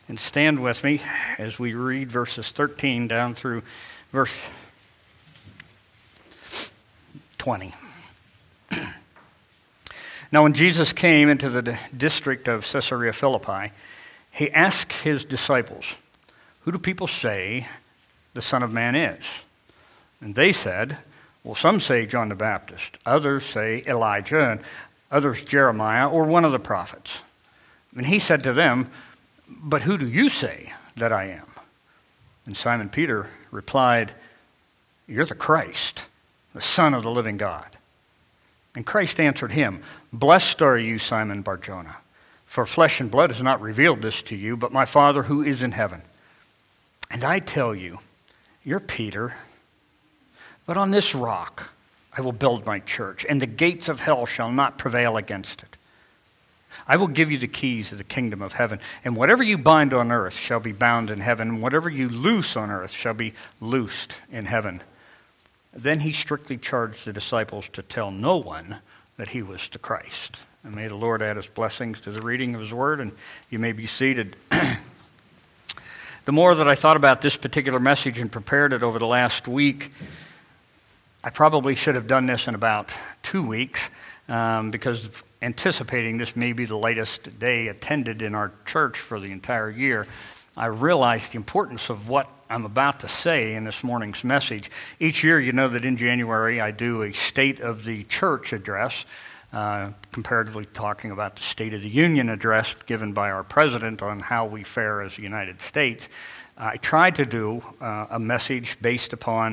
And stand with me as we read verses 13 down through verse 20. Now when Jesus came into the district of Caesarea Philippi, he asked his disciples, "Who do people say the Son of Man is?" And they said, "Well, some say John the Baptist, others say Elijah, and others Jeremiah or one of the prophets." And he said to them, "But who do you say that I am?" And Simon Peter replied, "You're the Christ, the Son of the living God." And Christ answered him, "Blessed are you, Simon Bar-Jonah, for flesh and blood has not revealed this to you, but my Father who is in heaven. And I tell you, you're Peter, but on this rock I will build my church, and the gates of hell shall not prevail against it. I will give you the keys of the kingdom of heaven, and whatever you bind on earth shall be bound in heaven, and whatever you loose on earth shall be loosed in heaven." Then he strictly charged the disciples to tell no one that he was the Christ. And may the Lord add his blessings to the reading of his word, and you may be seated. The more that I thought about this particular message and prepared it over the last week, I probably should have done this in about 2 weeks, because anticipating this may be the latest day attended in our church for the entire year, I realized the importance of what I'm about to say in this morning's message. Each year, you know that in January I do a State of the Church address, comparatively talking about the State of the Union address given by our president on how we fare as the United States. I tried to do a message based upon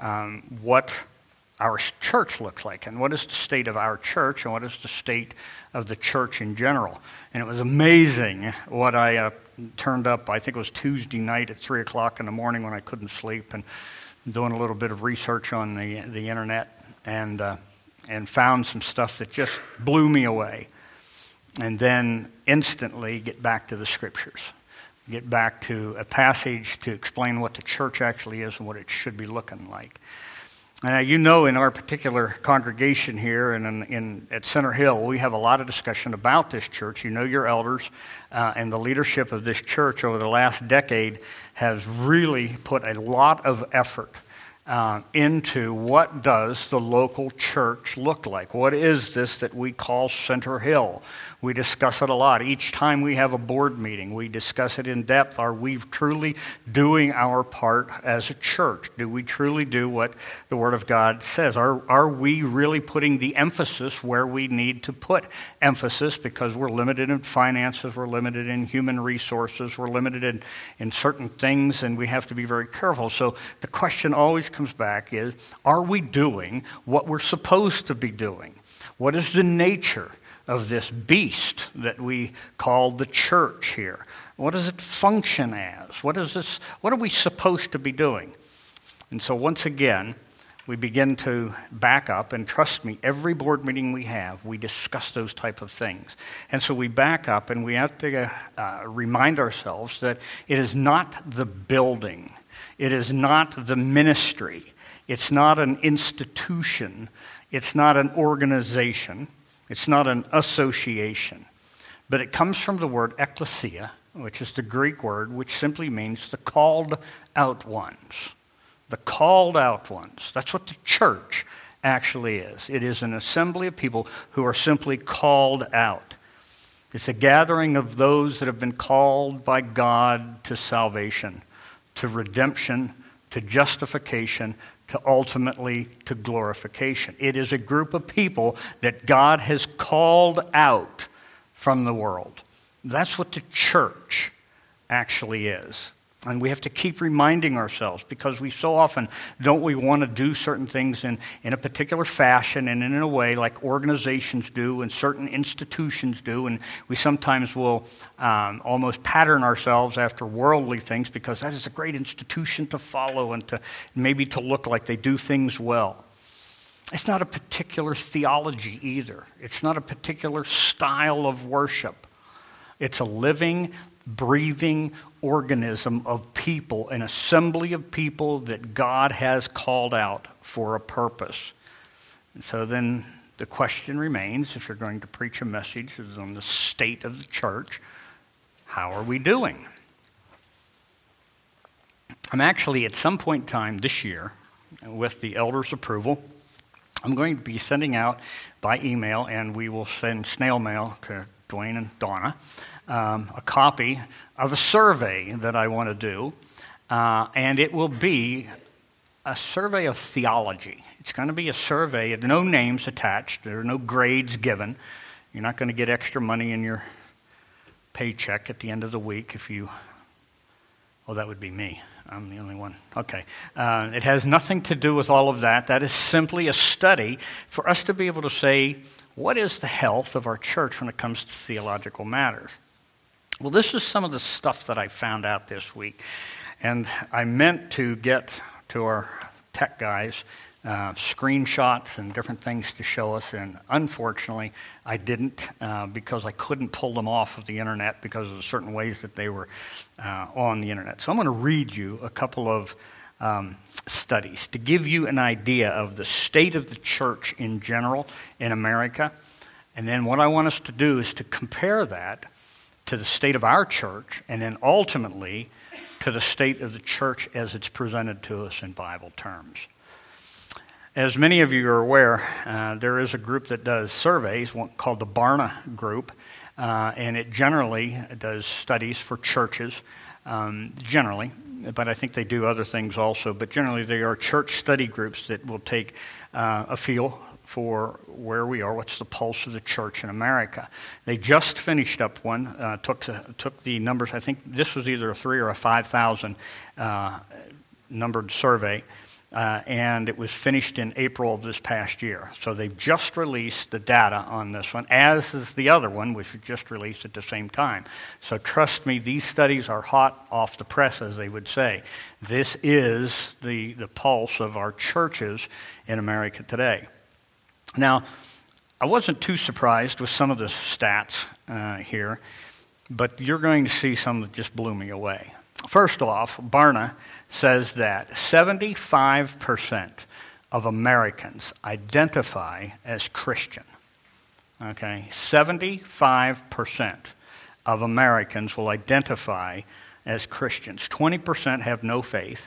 what our church looks like, and what is the state of our church, and what is the state of the church in general. And it was amazing what I turned up. I think it was Tuesday night at 3 o'clock in the morning when I couldn't sleep, and doing a little bit of research on the internet, and found some stuff that just blew me away. And then instantly get back to the scriptures. Get back to a passage to explain what the church actually is and what it should be looking like. Now, you know, in our particular congregation here and at Center Hill, we have a lot of discussion about this church. You know, your elders and the leadership of this church over the last decade has really put a lot of effort into what does the local church look like. What is this that we call Center Hill? We discuss it a lot. Each time we have a board meeting, we discuss it in depth. Are we truly doing our part as a church? Do we truly do what the Word of God says? Are we really putting the emphasis where we need to put emphasis, because we're limited in finances, we're limited in human resources, we're limited in certain things, and we have to be very careful. So the question always comes back is, are we doing what we're supposed to be doing? What is the nature of this beast that we call the church here? What does it function as? What are we supposed to be doing? And so once again, we begin to back up, and trust me, every board meeting we have, we discuss those type of things. And so we back up, and we have to remind ourselves that it is not the building. It is not the ministry. It's not an institution. It's not an organization. It's not an association. But it comes from the word ekklesia, which is the Greek word, which simply means the called out ones. The called out ones. That's what the church actually is. It is an assembly of people who are simply called out. It's a gathering of those that have been called by God to salvation, to redemption, to justification, to ultimately to glorification. It is a group of people that God has called out from the world. That's what the church actually is. And we have to keep reminding ourselves, because we so often don't we want to do certain things in a particular fashion and in a way like organizations do and certain institutions do, and we sometimes will almost pattern ourselves after worldly things because that is a great institution to follow and to maybe to look like they do things well. It's not a particular theology either. It's not a particular style of worship. It's a living, breathing organism of people, an assembly of people that God has called out for a purpose. And so then the question remains, if you're going to preach a message on the state of the church, how are we doing? I'm actually, at some point in time this year, with the elders' approval, I'm going to be sending out by email, and we will send snail mail to Dwayne and Donna, a copy of a survey that I want to do, and it will be a survey of theology. It's going to be a survey, no names attached, there are no grades given. You're not going to get extra money in your paycheck at the end of the week if you... Oh, that would be me. I'm the only one. Okay. It has nothing to do with all of that. That is simply a study for us to be able to say, what is the health of our church when it comes to theological matters? Well, this is some of the stuff that I found out this week. And I meant to get to our tech guys screenshots and different things to show us, and unfortunately I didn't because I couldn't pull them off of the internet because of the certain ways that they were on the internet. So I'm going to read you a couple of studies to give you an idea of the state of the church in general in America, and then what I want us to do is to compare that to the state of our church, and then ultimately to the state of the church as it's presented to us in Bible terms. As many of you are aware, there is a group that does surveys, one called the Barna Group, and it generally does studies for churches, generally, but I think they do other things also. But generally, they are church study groups that will take a feel for where we are, what's the pulse of the church in America. They just finished up one, took the numbers, I think this was either a 3,000 or a 5,000 numbered survey, and it was finished in April of this past year. So they've just released the data on this one, as is the other one, which was just released at the same time. So trust me, these studies are hot off the press, as they would say. This is the pulse of our churches in America today. Now, I wasn't too surprised with some of the stats here, but you're going to see some that just blew me away. First off, Barna says that 75% of Americans identify as Christian. Okay, 75% of Americans will identify as Christians. 20% have no faith.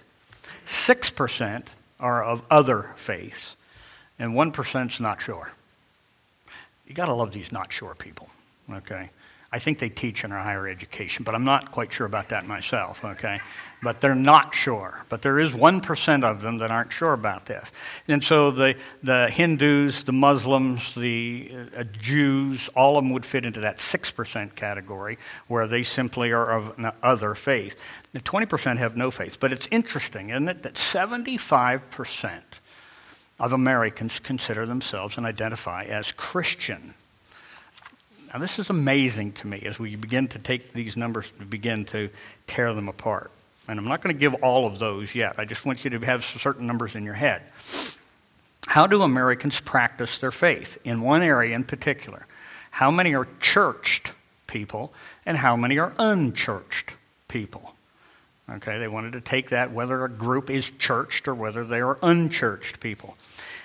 6% are of other faiths. And 1% is not sure. You got to love these not sure people. Okay. I think they teach in our higher education, but I'm not quite sure about that myself, okay? But they're not sure. But there is 1% of them that aren't sure about this. And so the Hindus, the Muslims, the Jews, all of them would fit into that 6% category where they simply are of an other faith. The 20% have no faith. But it's interesting, isn't it, that 75% of Americans consider themselves and identify as Christian. Now, this is amazing to me as we begin to take these numbers and begin to tear them apart. And I'm not going to give all of those yet. I just want you to have certain numbers in your head. How do Americans practice their faith? In one area in particular, how many are churched people and how many are unchurched people? Okay, they wanted to take that whether a group is churched or whether they are unchurched people.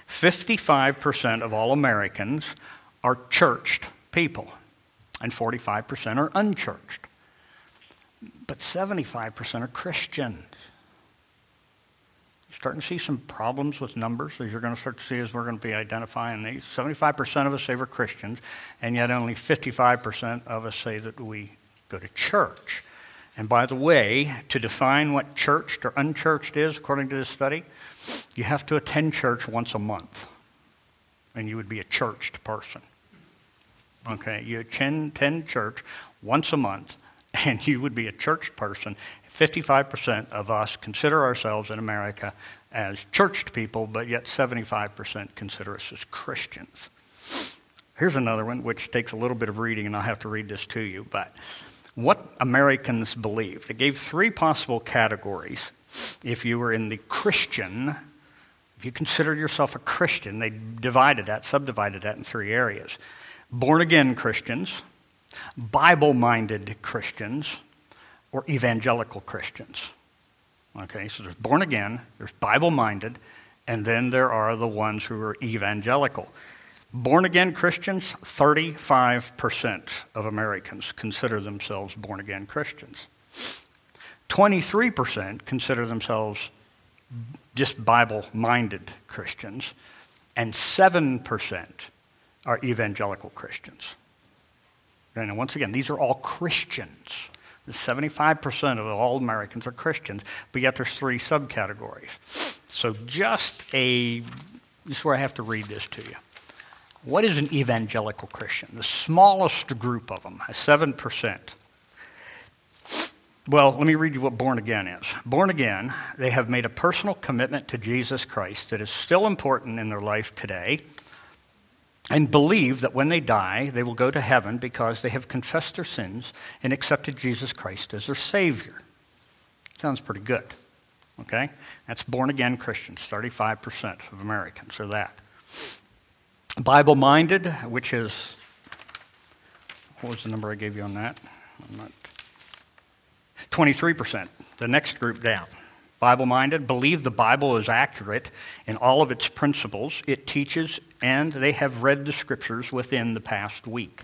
55% of all Americans are churched people, and 45% are unchurched. But 75% are Christians. You're starting to see some problems with numbers, as you're going to start to see as we're going to be identifying these. 75% of us say we're Christians, and yet only 55% of us say that we go to church. And by the way, to define what churched or unchurched is, according to this study, you have to attend church once a month, and you would be a churched person. Okay, you attend church once a month, and you would be a churched person. 55% of us consider ourselves in America as churched people, but yet 75% consider us as Christians. Here's another one, which takes a little bit of reading, and I'll have to read this to you. But what Americans believe. They gave 3 possible categories. If you were in the Christian, if you consider yourself a Christian, they subdivided that in 3 areas. Born-again Christians, Bible-minded Christians, or evangelical Christians. Okay, so there's born-again, there's Bible-minded, and then there are the ones who are evangelical. Born-again Christians, 35% of Americans consider themselves born-again Christians. 23% consider themselves just Bible-minded Christians, and 7% are evangelical Christians. And once again, these are all Christians. The 75% of all Americans are Christians, but yet there's 3 subcategories. So this is where I have to read this to you. What is an evangelical Christian? The smallest group of them, 7%. Well, let me read you what born again is. Born again, they have made a personal commitment to Jesus Christ that is still important in their life today, and believe that when they die, they will go to heaven because they have confessed their sins and accepted Jesus Christ as their Savior. Sounds pretty good, okay? That's born-again Christians. 35% of Americans are that. Bible-minded, which is, what was the number I gave you on that? 23%, the next group down. Bible-minded, believe the Bible is accurate in all of its principles it teaches, and they have read the Scriptures within the past week.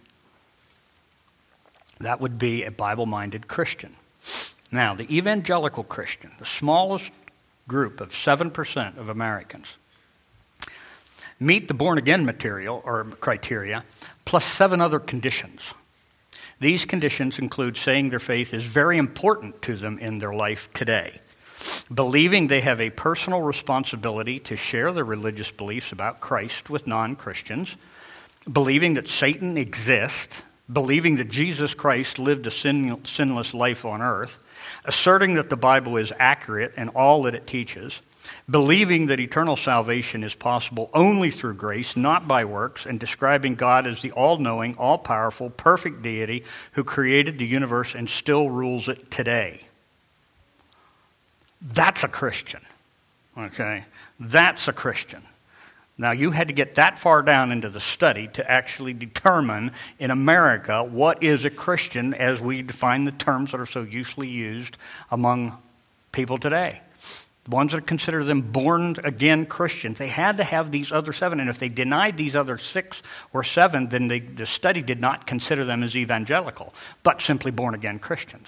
That would be a Bible-minded Christian. Now, the evangelical Christian, the smallest group of 7% of Americans, meet the born-again material or criteria plus 7 other conditions. These conditions include saying their faith is very important to them in their life today, believing they have a personal responsibility to share their religious beliefs about Christ with non-Christians, believing that Satan exists, believing that Jesus Christ lived a sinless life on earth, asserting that the Bible is accurate in all that it teaches, believing that eternal salvation is possible only through grace, not by works, and describing God as the all-knowing, all-powerful, perfect deity who created the universe and still rules it today. That's a Christian, okay? That's a Christian. Now, you had to get that far down into the study to actually determine in America what is a Christian as we define the terms that are so usually used among people today. The ones that consider them born-again Christians, they had to have these other 7, and if they denied these other 6 or 7, then the study did not consider them as evangelical, but simply born-again Christians.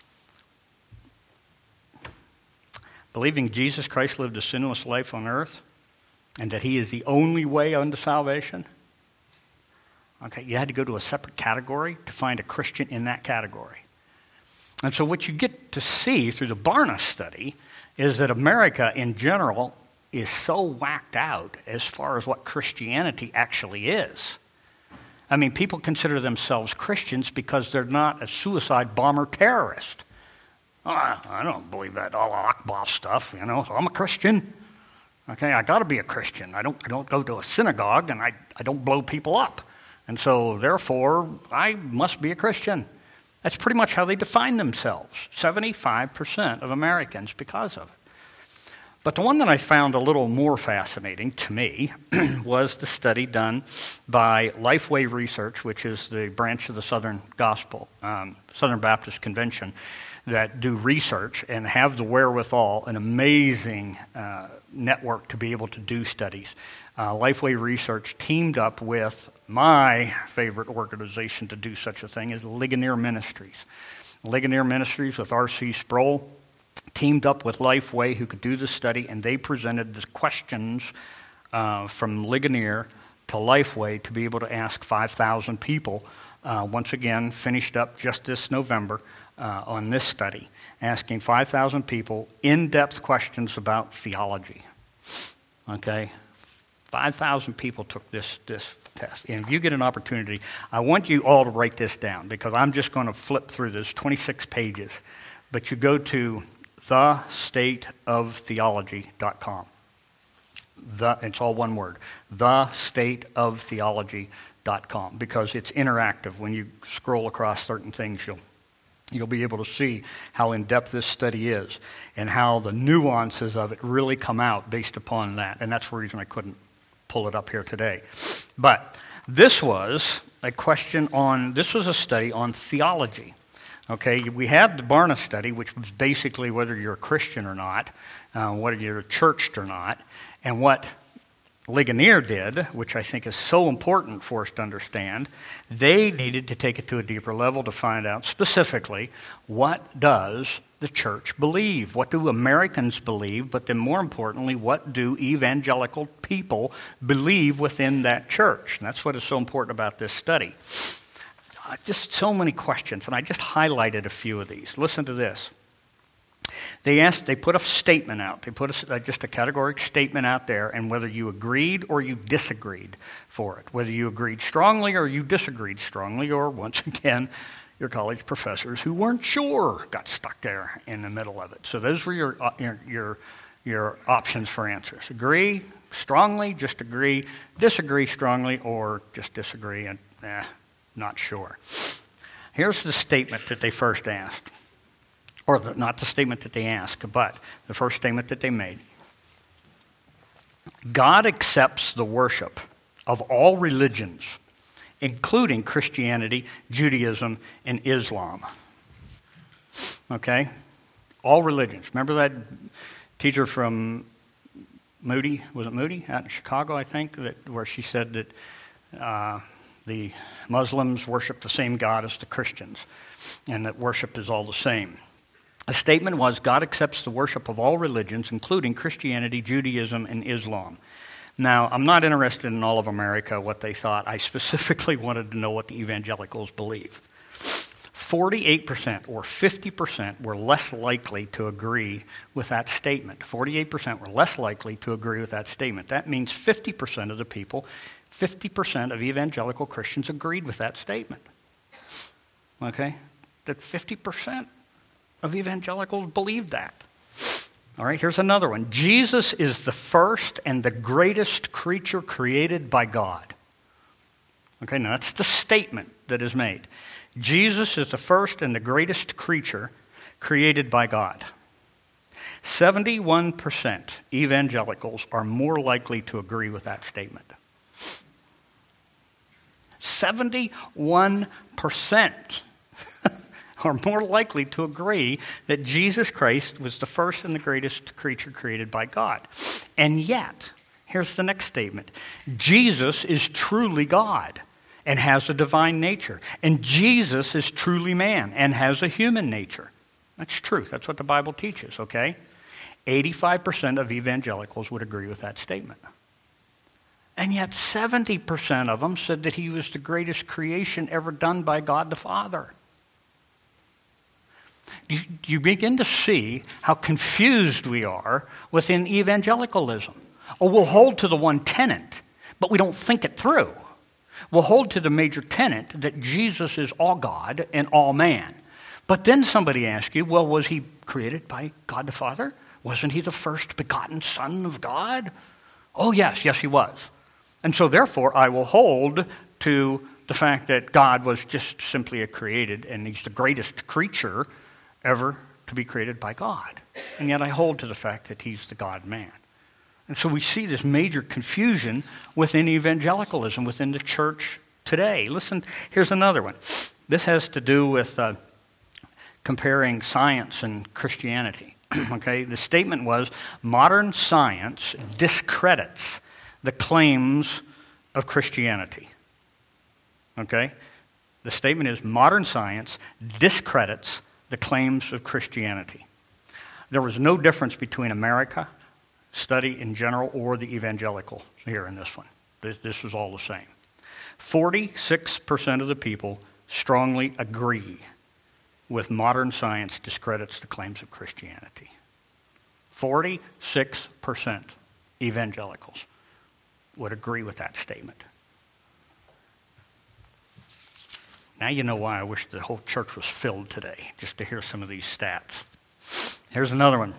Believing Jesus Christ lived a sinless life on earth, and that he is the only way unto salvation. Okay, you had to go to a separate category to find a Christian in that category. And so what you get to see through the Barna study is that America in general is so whacked out as far as what Christianity actually is. I mean, people consider themselves Christians because they're not a suicide bomber terrorist. I don't believe that Allah Akbar stuff, so I'm a Christian. Okay, I got to be a Christian. I don't go to a synagogue, and I don't blow people up. And so, therefore, I must be a Christian. That's pretty much how they define themselves. 75% of Americans because of it. But the one that I found a little more fascinating to me was the study done by Lifeway Research, which is the branch of the Southern Baptist Convention that do research and have the wherewithal, an amazing network to be able to do studies. Lifeway Research teamed up with my favorite organization to do such a thing is Ligonier Ministries. Ligonier Ministries with R.C. Sproul teamed up with Lifeway who could do the study, and they presented the questions from Ligonier to Lifeway to be able to ask 5,000 people. Once again, finished up just this November on this study, asking 5,000 people in-depth questions about theology. Okay? 5,000 people took this test. And if you get an opportunity, I want you all to write this down because I'm just going to flip through this, 26 pages. But you go to thestateoftheology.com. It's all one word. Thestateoftheology.com, because it's interactive. When you scroll across certain things, you'll be able to see how in-depth this study is and how the nuances of it really come out based upon that. And that's the reason I couldn't pull it up here today. But this was a study on theology. Okay, we had the Barna study, which was basically whether you're a Christian or not, whether you're churched or not, and what Ligonier did, which I think is so important for us to understand, they needed to take it to a deeper level to find out specifically what does the church believe? What do Americans believe? But then more importantly, what do evangelical people believe within that church? And that's what is so important about this study. Just so many questions, and I just highlighted a few of these. Listen to this. They put a statement out. They put just a categorical statement out there, and whether you agreed or you disagreed for it, whether you agreed strongly or you disagreed strongly, or once again, your college professors who weren't sure got stuck there in the middle of it. So those were your options for answers. Agree strongly, just agree, disagree strongly, or just disagree and not sure. Here's the statement that they first asked. Or not the statement that they asked, but the first statement that they made. God accepts the worship of all religions, including Christianity, Judaism, and Islam. Okay? All religions. Remember that teacher from Moody? Was it Moody? Out in Chicago, I think, where she said that the Muslims worship the same God as the Christians, and that worship is all the same. The statement was, God accepts the worship of all religions, including Christianity, Judaism, and Islam. Now, I'm not interested in all of America, what they thought. I specifically wanted to know what the evangelicals believed. 48% or 50% were less likely to agree with that statement. 48% were less likely to agree with that statement. That means 50% of the people, 50% of evangelical Christians agreed with that statement. Okay? That 50% of evangelicals believe that. All right, here's another one. Jesus is the first and the greatest creature created by God. Okay, now that's the statement that is made. Jesus is the first and the greatest creature created by God. 71% evangelicals are more likely to agree with that statement. 71% are more likely to agree that Jesus Christ was the first and the greatest creature created by God. And yet, here's the next statement. Jesus is truly God and has a divine nature. And Jesus is truly man and has a human nature. That's true. That's what the Bible teaches, okay? 85% of evangelicals would agree with that statement. And yet 70% of them said that he was the greatest creation ever done by God the Father. You begin to see how confused we are within evangelicalism. Oh, we'll hold to the one tenet, but we don't think it through. We'll hold to the major tenet that Jesus is all God and all man. But then somebody asks you, well, was he created by God the Father? Wasn't he the first begotten Son of God? Oh, yes, he was. And so therefore I will hold to the fact that God was just simply a created, and he's the greatest creature ever to be created by God. And yet I hold to the fact that he's the God-man. And so we see this major confusion within evangelicalism, within the church today. Listen, here's another one. This has to do with comparing science and Christianity. Okay, the statement was, modern science discredits the claims of Christianity. Okay? The statement is, modern science discredits the claims of Christianity. There was no difference between America study in general or the evangelical here in this one. This was all the same. 46% of the people strongly agree with modern science discredits the claims of Christianity. 46% evangelicals would agree with that statement. Now you know why I wish the whole church was filled today, just to hear some of these stats. Here's another one.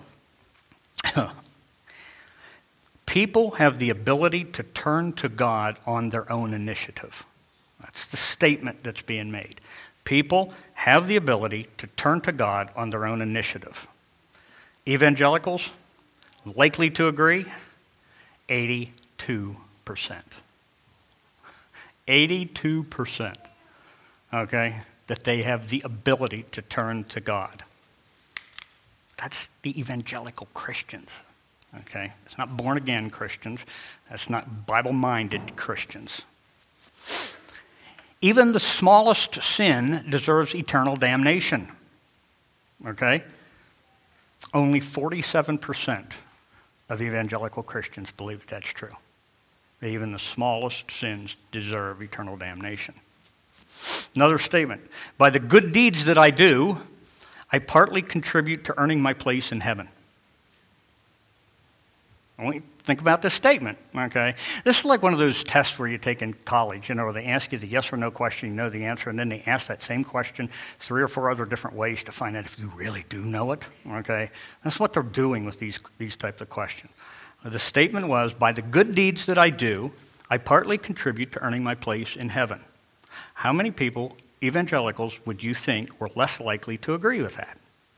People have the ability to turn to God on their own initiative. That's the statement that's being made. People have the ability to turn to God on their own initiative. Evangelicals, likely to agree, 82%. 82%. Okay, that they have the ability to turn to God. That's the evangelical Christians. Okay, it's not born-again Christians. That's not Bible-minded Christians. Even the smallest sin deserves eternal damnation. Okay? Only 47% of evangelical Christians believe that's true. That even the smallest sins deserve eternal damnation. Another statement. By the good deeds that I do, I partly contribute to earning my place in heaven. Only think about this statement, okay? This is like one of those tests where you take in college, where they ask you the yes or no question, you know the answer, and then they ask that same question 3 or 4 other different ways to find out if you really do know it, okay? That's what they're doing with these types of questions. The statement was, by the good deeds that I do, I partly contribute to earning my place in heaven. How many people, evangelicals, would you think were less likely to agree with that?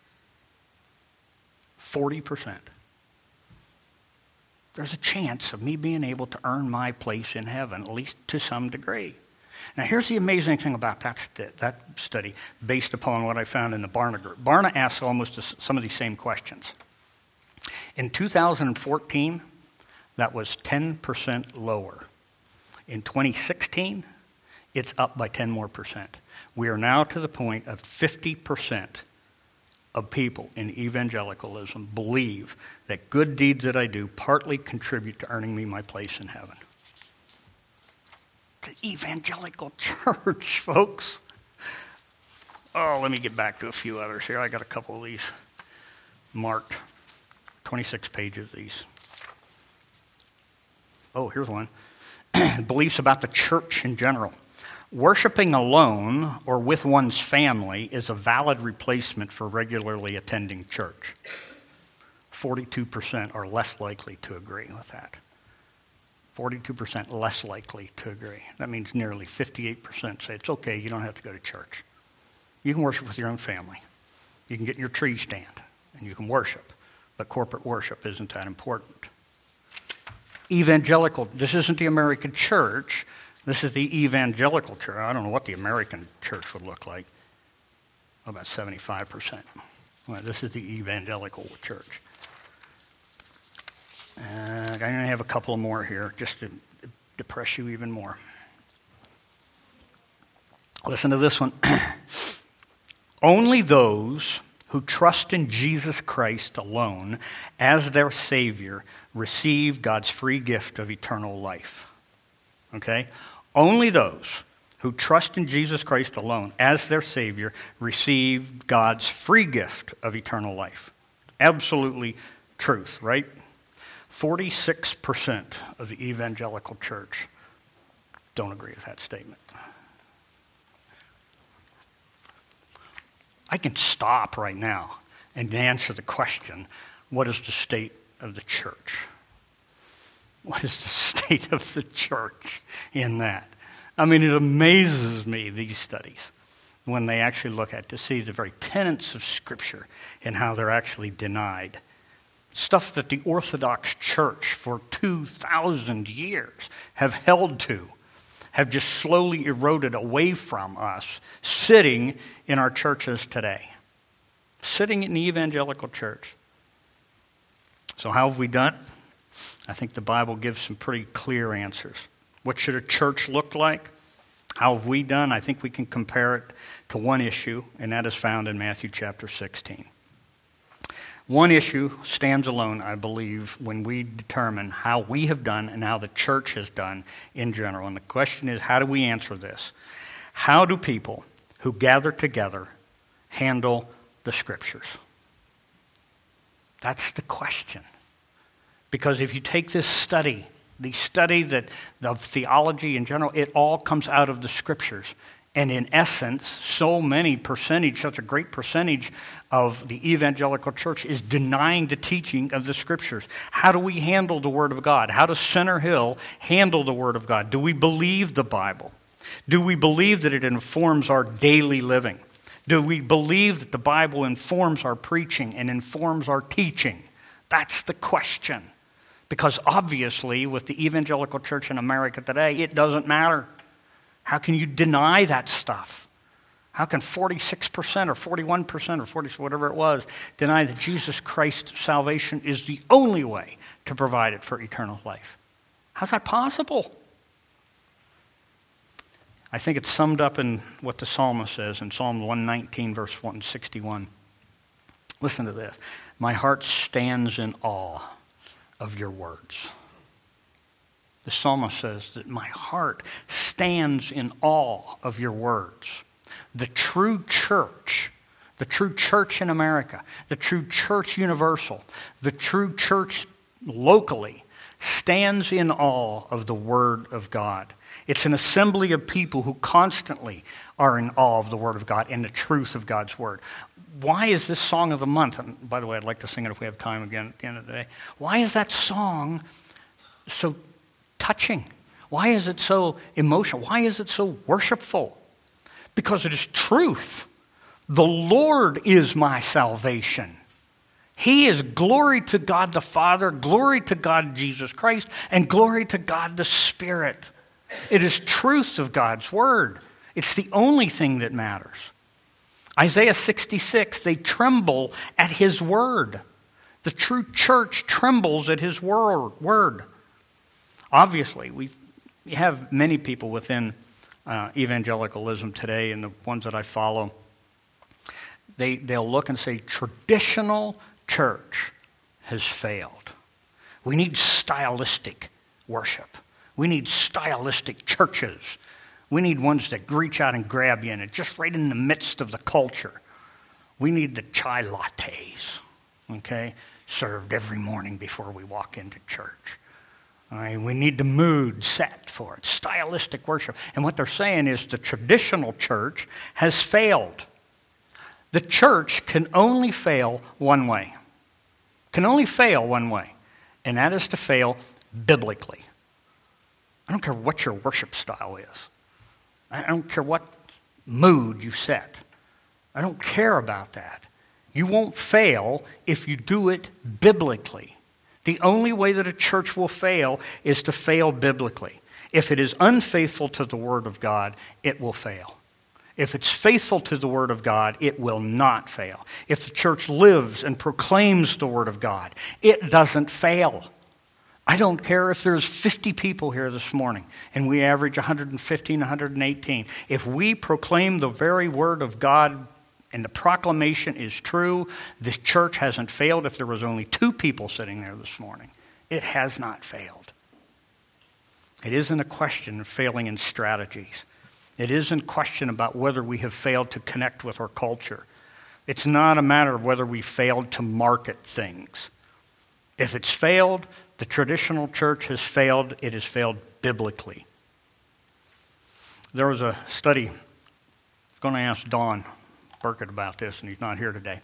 40%. There's a chance of me being able to earn my place in heaven, at least to some degree. Now, here's the amazing thing about that study, based upon what I found in the Barna group. Barna asks almost some of these same questions. In 2014, that was 10% lower. In 2016, it's up by 10 more percent. We are now to the point of 50% of people in evangelicalism believe that good deeds that I do partly contribute to earning me my place in heaven. The evangelical church, folks. Oh, let me get back to a few others here. I got a couple of these marked. 26 pages of these. Oh, here's one. Beliefs about the church in general. Worshiping alone or with one's family is a valid replacement for regularly attending church. 42% are less likely to agree with that. 42% less likely to agree. That means nearly 58% say it's okay, you don't have to go to church. You can worship with your own family. You can get in your tree stand and you can worship. But corporate worship isn't that important. Evangelical, this isn't the American church. This is the evangelical church. I don't know what the American church would look like. About 75%. Well, this is the evangelical church. I'm going to have a couple more here just to depress you even more. Listen to this one. Only those who trust in Jesus Christ alone as their Savior receive God's free gift of eternal life. Okay? Only those who trust in Jesus Christ alone as their Savior receive God's free gift of eternal life. Absolutely truth, right? 46% of the evangelical church don't agree with that statement. I can stop right now and answer the question, what is the state of the church? What is the state of the church in that? I mean, it amazes me, these studies, when they actually look at to see the very tenets of Scripture and how they're actually denied. Stuff that the Orthodox Church for 2,000 years have held to, have just slowly eroded away from us, sitting in our churches today. Sitting in the evangelical church. So how have we done? I think the Bible gives some pretty clear answers. What should a church look like? How have we done? I think we can compare it to one issue, and that is found in Matthew chapter 16. One issue stands alone, I believe, when we determine how we have done and how the church has done in general. And the question is, how do we answer this? How do people who gather together handle the Scriptures? That's the question. Because if you take this study, the study of theology in general, it all comes out of the Scriptures. And in essence, such a great percentage of the evangelical church is denying the teaching of the Scriptures. How do we handle the Word of God? How does Center Hill handle the Word of God? Do we believe the Bible? Do we believe that it informs our daily living? Do we believe that the Bible informs our preaching and informs our teaching? That's the question. Because obviously, with the evangelical church in America today, it doesn't matter. How can you deny that stuff? How can 46% or 41% or 40, whatever it was, deny that Jesus Christ's salvation is the only way to provide it for eternal life? How's that possible? I think it's summed up in what the psalmist says in Psalm 119, verse 161. Listen to this. My heart stands in awe of your words. The psalmist says that my heart stands in awe of your words. The true church in America, the true church universal, the true church locally stands in awe of the Word of God. It's an assembly of people who constantly are in awe of the Word of God and the truth of God's Word. Why is this song of the month, and by the way, I'd like to sing it if we have time again at the end of the day. Why is that song so touching? Why is it so emotional? Why is it so worshipful? Because it is truth. The Lord is my salvation. He is glory to God the Father, glory to God Jesus Christ, and glory to God the Spirit. It is truth of God's Word. It's the only thing that matters. Isaiah 66, they tremble at His Word. The true church trembles at His Word. Obviously, we have many people within evangelicalism today, and the ones that I follow, they'll look and say, traditional church has failed. We need stylistic worship. We need stylistic churches. We need ones that reach out and grab you, and it's just right in the midst of the culture. We need the chai lattes, okay, served every morning before we walk into church. All right, we need the mood set for it, stylistic worship. And what they're saying is the traditional church has failed. The church can only fail one way. Can only fail one way, and that is to fail biblically. I don't care what your worship style is. I don't care what mood you set. I don't care about that. You won't fail if you do it biblically. The only way that a church will fail is to fail biblically. If it is unfaithful to the Word of God, it will fail. If it's faithful to the Word of God, it will not fail. If the church lives and proclaims the Word of God, it doesn't fail. I don't care if there's 50 people here this morning and we average 115, 118. If we proclaim the very Word of God and the proclamation is true, this church hasn't failed. If there was only 2 people sitting there this morning, it has not failed. It isn't a question of failing in strategies. It isn't a question about whether we have failed to connect with our culture. It's not a matter of whether we failed to market things. If it's failed, the traditional church has failed. It has failed biblically. There was a study, I was going to ask Don Burkett about this, and he's not here today.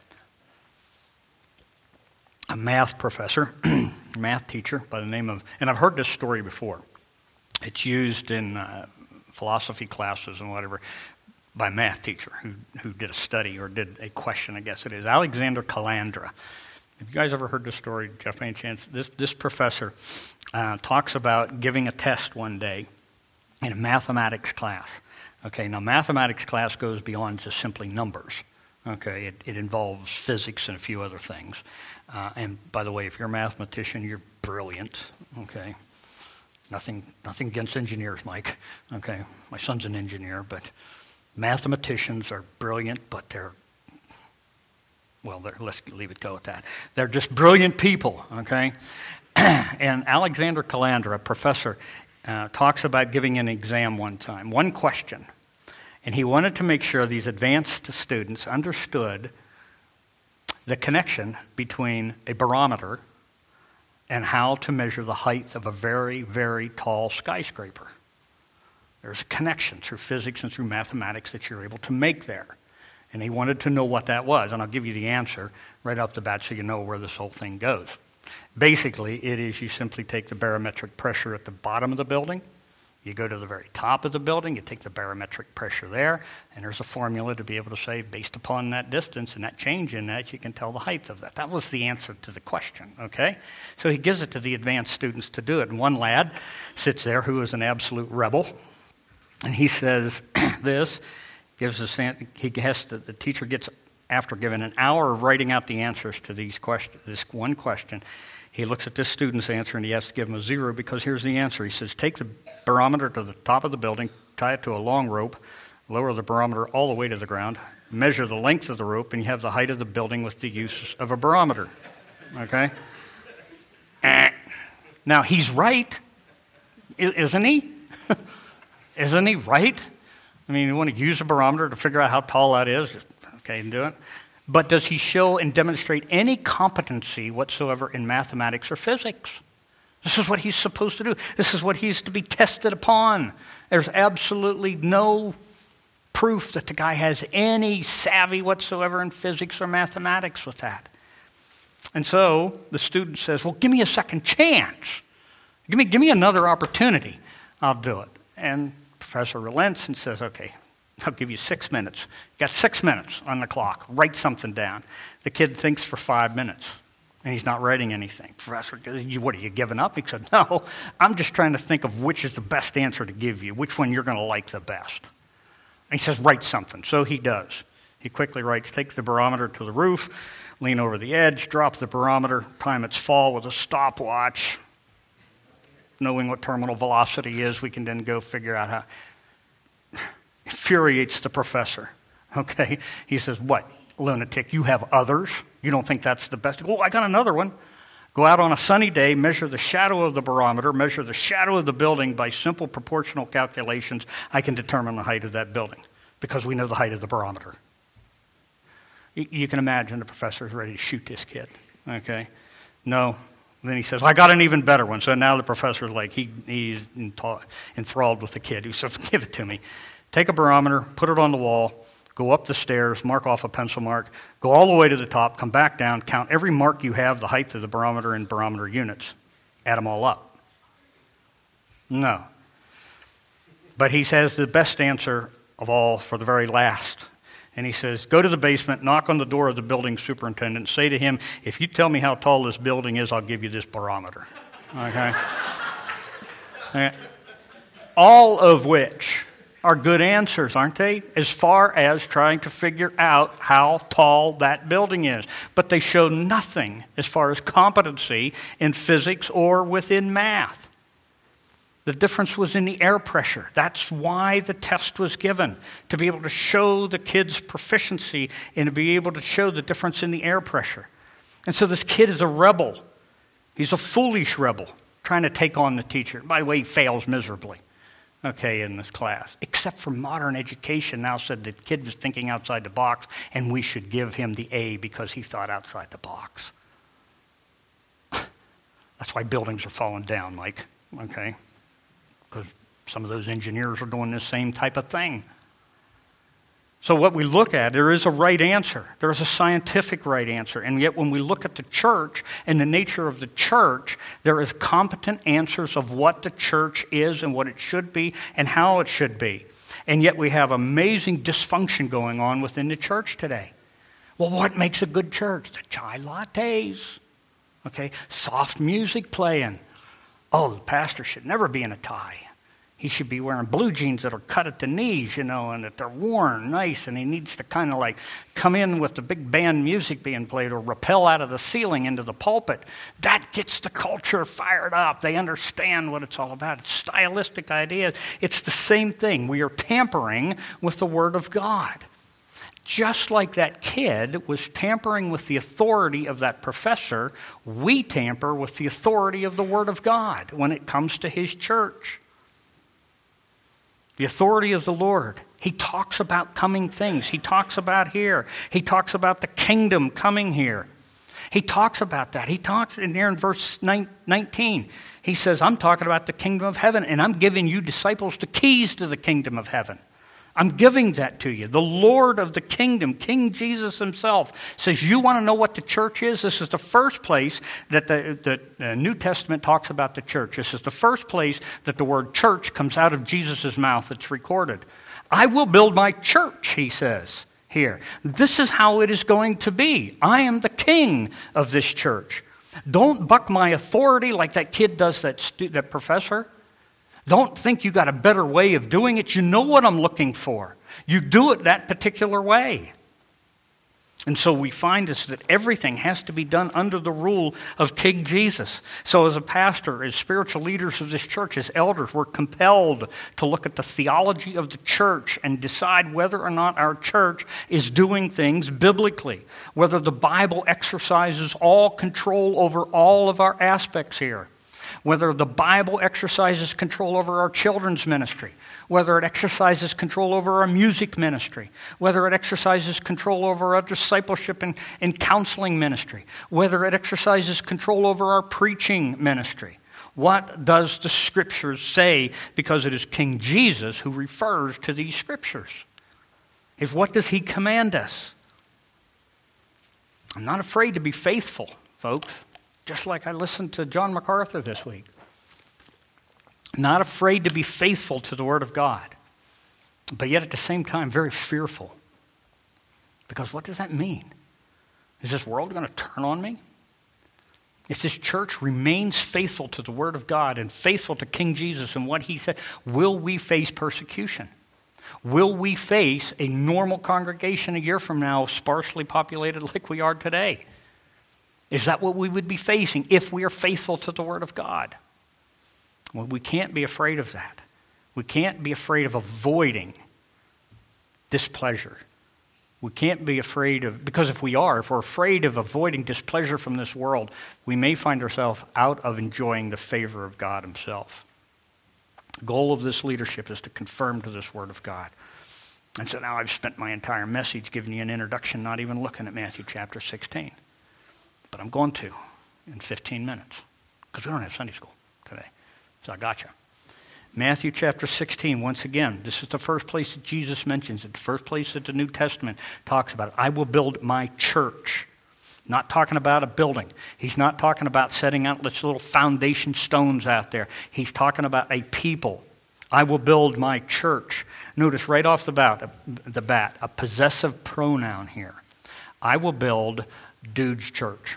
A math professor, math teacher by the name of, and I've heard this story before. It's used in philosophy classes and whatever by a math teacher who did a study or did a question, I guess it is. Alexander Calandra. Have you guys ever heard this story, Jeff, by any chance? This professor talks about giving a test one day in a mathematics class. Okay, now mathematics class goes beyond just simply numbers. Okay, it involves physics and a few other things. And by the way, if you're a mathematician, you're brilliant. Okay. Nothing against engineers, Mike. Okay, my son's an engineer, but mathematicians are brilliant, but let's leave it go at that. They're just brilliant people, okay? And Alexander Calandra, a professor, talks about giving an exam one time, one question. And he wanted to make sure these advanced students understood the connection between a barometer and how to measure the height of a very, very tall skyscraper. There's a connection through physics and through mathematics that you're able to make there. And he wanted to know what that was, and I'll give you the answer right off the bat so you know where this whole thing goes. Basically, it is you simply take the barometric pressure at the bottom of the building, you go to the very top of the building, you take the barometric pressure there, and there's a formula to be able to say, based upon that distance and that change in that, you can tell the height of that. That was the answer to the question, okay? So he gives it to the advanced students to do it, and one lad sits there who is an absolute rebel, and he says this, the teacher gets, after giving an hour of writing out the answers to this one question, he looks at this student's answer and he has to give him a 0 because here's the answer. He says, take the barometer to the top of the building, tie it to a long rope, lower the barometer all the way to the ground, measure the length of the rope, and you have the height of the building with the use of a barometer. Okay? Now, he's right, isn't he? Isn't he right? I mean, you want to use a barometer to figure out how tall that is? Okay, and do it. But does he show and demonstrate any competency whatsoever in mathematics or physics? This is what he's supposed to do. This is what he's to be tested upon. There's absolutely no proof that the guy has any savvy whatsoever in physics or mathematics with that. And so the student says, well, give me a second chance. Give me another opportunity. I'll do it. And the professor relents and says, okay, I'll give you 6 minutes. You got 6 minutes on the clock. Write something down. The kid thinks for 5 minutes, and he's not writing anything. Professor, what, are you giving up? He said, no, I'm just trying to think of which is the best answer to give you, which one you're going to like the best. And he says, write something. So he does. He quickly writes, take the barometer to the roof, lean over the edge, drop the barometer, time its fall with a stopwatch. Knowing what terminal velocity is, we can then go figure out how. Infuriates the professor. Okay? He says, what, lunatic, you have others? You don't think that's the best? Oh, I got another one. Go out on a sunny day, measure the shadow of the barometer, measure the shadow of the building by simple proportional calculations. I can determine the height of that building because we know the height of the barometer. You can imagine the professor is ready to shoot this kid. Okay? No. Then he says, I got an even better one. So now the professor's like, he's enthralled with the kid. He says, give it to me. Take a barometer, put it on the wall, go up the stairs, mark off a pencil mark, go all the way to the top, come back down, count every mark you have, the height of the barometer in barometer units. Add them all up. No. But he says the best answer of all for the very last. And he says, go to the basement, knock on the door of the building superintendent, say to him, if you tell me how tall this building is, I'll give you this barometer. Okay? All of which are good answers, aren't they? As far as trying to figure out how tall that building is. But they show nothing as far as competency in physics or within math. The difference was in the air pressure. That's why the test was given, to be able to show the kid's proficiency and to be able to show the difference in the air pressure. And so this kid is a rebel. He's a foolish rebel trying to take on the teacher. By the way, he fails miserably. Okay, in this class, except for modern education now said the kid was thinking outside the box and we should give him the A because he thought outside the box. That's why buildings are falling down, Mike, okay? Because some of those engineers are doing this same type of thing. So what we look at, there is a right answer. There is a scientific right answer. And yet when we look at the church and the nature of the church, there is competent answers of what the church is and what it should be and how it should be. And yet we have amazing dysfunction going on within the church today. Well, what makes a good church? The chai lattes. Okay, soft music playing. Oh, the pastor should never be in a tie. He should be wearing blue jeans that are cut at the knees, and that they're worn nice, and he needs to kind of like come in with the big band music being played or rappel out of the ceiling into the pulpit. That gets the culture fired up. They understand what it's all about. It's stylistic ideas. It's the same thing. We are tampering with the Word of God. Just like that kid was tampering with the authority of that professor, we tamper with the authority of the Word of God when it comes to His church. The authority of the Lord. He talks about coming things. He talks about here. He talks about the kingdom coming here. He talks about that. He talks in there in verse 19. He says, I'm talking about the kingdom of heaven, and I'm giving you disciples the keys to the kingdom of heaven. I'm giving that to you. The Lord of the kingdom, King Jesus himself, says, you want to know what the church is? This is the first place that the New Testament talks about the church. This is the first place that the word church comes out of Jesus' mouth. It's recorded. I will build my church, he says here. This is how it is going to be. I am the king of this church. Don't buck my authority like that kid does that professor. Don't think you got a better way of doing it. You know what I'm looking for. You do it that particular way. And so we find this that everything has to be done under the rule of King Jesus. So as a pastor, as spiritual leaders of this church, as elders, we're compelled to look at the theology of the church and decide whether or not our church is doing things biblically, whether the Bible exercises all control over all of our aspects here, whether the Bible exercises control over our children's ministry, whether it exercises control over our music ministry, whether it exercises control over our discipleship and counseling ministry, whether it exercises control over our preaching ministry. What does the Scriptures say? Because it is King Jesus who refers to these Scriptures. Is what does He command us? I'm not afraid to be faithful, folks. Just like I listened to John MacArthur this week. Not afraid to be faithful to the Word of God, but yet at the same time very fearful. Because what does that mean? Is this world going to turn on me? If this church remains faithful to the Word of God and faithful to King Jesus and what He said, will we face persecution? Will we face a normal congregation a year from now, sparsely populated like we are today? Is that what we would be facing if we are faithful to the Word of God? Well, we can't be afraid of that. We can't be afraid of avoiding displeasure. We can't be afraid of, because if we're afraid of avoiding displeasure from this world, we may find ourselves out of enjoying the favor of God Himself. The goal of this leadership is to conform to this Word of God. And so now I've spent my entire message giving you an introduction, not even looking at Matthew chapter 16. But I'm going to in 15 minutes, because we don't have Sunday school today. So I got you. Matthew chapter 16, once again, this is the first place that Jesus mentions it, the first place that the New Testament talks about it. I will build my church. Not talking about a building. He's not talking about setting out little foundation stones out there. He's talking about a people. I will build my church. Notice right off the bat, a possessive pronoun here. I will build Dude's church.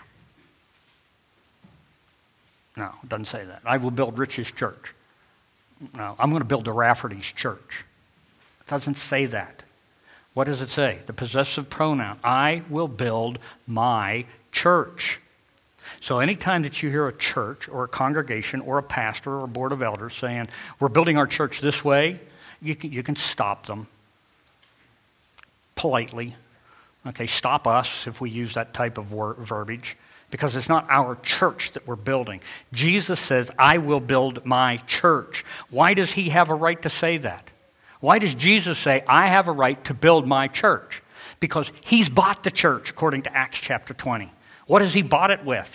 No, it doesn't say that. I will build Rich's church. No, I'm going to build the Rafferty's church. It doesn't say that. What does it say? The possessive pronoun. I will build my church. So anytime that you hear a church or a congregation or a pastor or a board of elders saying, we're building our church this way, you can stop them politely. Okay, stop us if we use that type of verbiage. Because it's not our church that we're building. Jesus says, I will build my church. Why does He have a right to say that? Why does Jesus say, I have a right to build my church? Because He's bought the church, according to Acts chapter 20. What has He bought it with?